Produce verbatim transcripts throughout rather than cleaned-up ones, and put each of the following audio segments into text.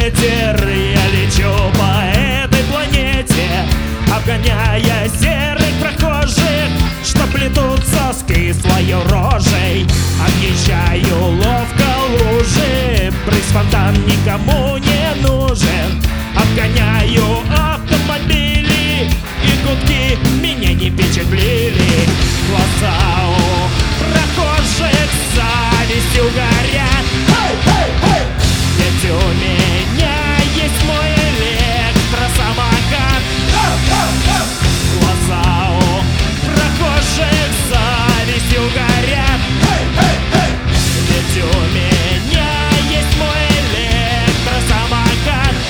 ветер, я лечу по этой планете, обгоняя серых прохожих, что плетут соски своей рожей. Объезжаю ловко лужи, брызг-фонтан никому не нужен. Обгоняю автомобили, и гудки меня не впечатлили. Глаза у прохожих завистью горят. Ведь у меня есть мой электросамокат. Глаза у прохожих завистью горят. Ведь у меня есть мой электросамокат.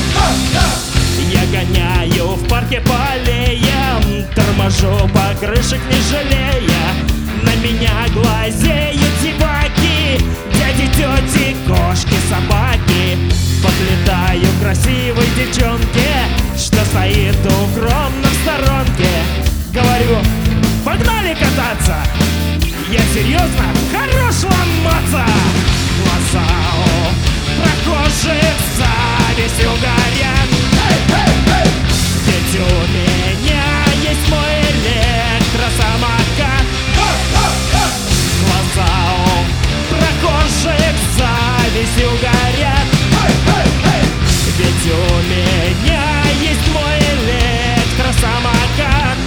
Я гоняю в парке по аллеям, торможу по крышек не жалея. На меня глазеют зеваки, дяди, тети, кошки, собаки. Подлетаю к красивой девчонке, что стоит укромно в сторонке. Говорю: погнали кататься! Я серьезно? Хорош ломаться! Глаза у прохожих завистью горят. Ведь у меня есть мой электросамокат. Глаза у прохожих завистью горят. Ведь у меня есть мой электросамокат.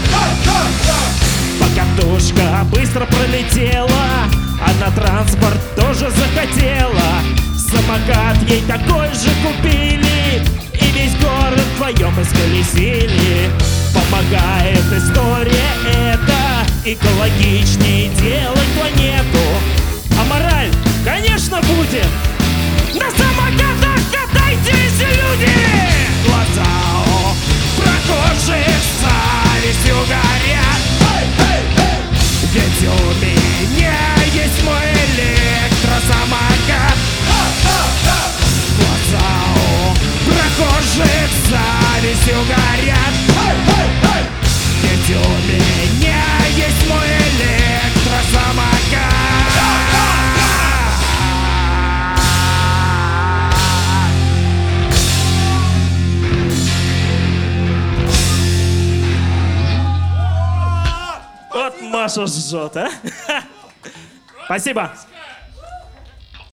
Покатушка быстро пролетела, а на транспорт тоже захотела. Самокат ей такой же купили, и весь город вдвоем исколесили. Помогает история эта экологичней делать планету. А мораль, конечно, будет: на самокатах катайтесь, люди! Глаза у прохожих завистью горят. Ведь у меня есть мой электросамокат. Глаза у прохожих завистью горят. Ведь у меня есть мой электросамокат. Вот Маша жжет, а? Спасибо.